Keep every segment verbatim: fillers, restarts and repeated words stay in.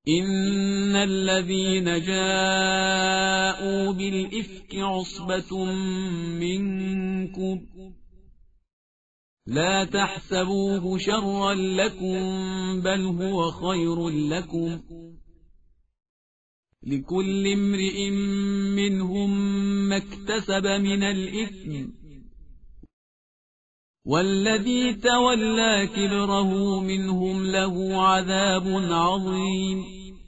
إن الذين جاءوا بالإفك عصبة منكم لا تحسبوه شرا لكم بل هو خير لكم لكل امرئ منهم ما اكتسب من الإثم والذي تولى كبره منهم له عذاب عظيم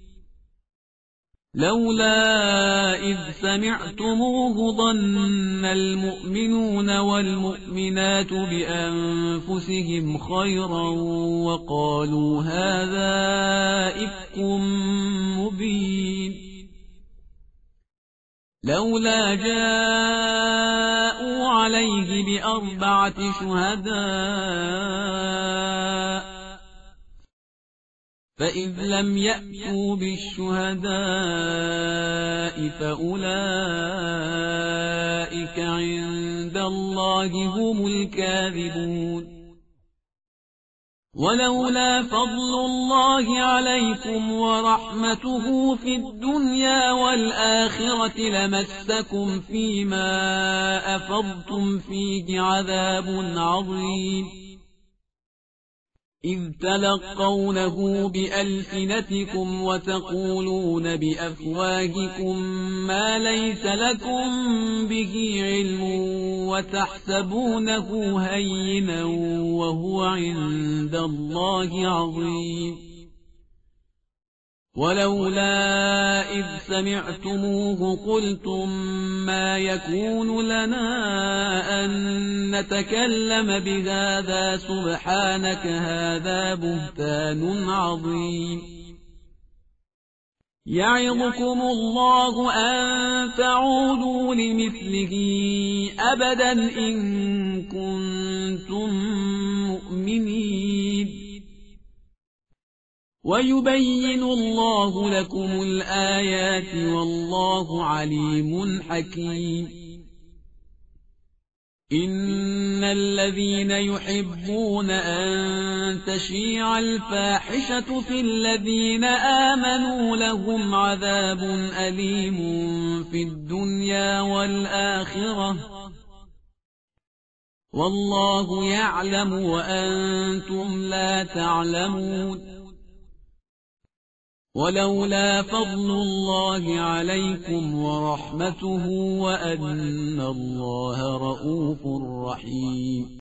لولا إذ سمعتموه ظن المؤمنون والمؤمنات بأنفسهم خيرا وقالوا هذا إفك مبين لولا جاءوا عليه بأربعة شهداء فإذ لم يأتوا بالشهداء فأولئك عند الله هم الكاذبون ولولا فضل الله عليكم ورحمته في الدنيا والآخرة لمسكم فيما أفضتم فيه عذاب عظيم إذ تلقونه بألسنتكم وتقولون بأفواهكم ما ليس لكم به علم وتحسبونه هينا وهو عند الله عظيم ولولا إذ سمعتموه قلتم ما يكون لنا أن نتكلم بهذا سبحانك هذا بهتان عظيم يعظكم الله أن تعودوا لمثله أبدا إن كنتم مؤمنين ويبين الله لكم الآيات والله عليم حكيم إن الذين يحبون أن تشيع الفاحشة في الذين آمنوا لهم عذاب أليم في الدنيا والآخرة والله يعلم وأنتم لا تعلمون ولولا فضل الله عليكم ورحمته وأن الله رءوف رحيم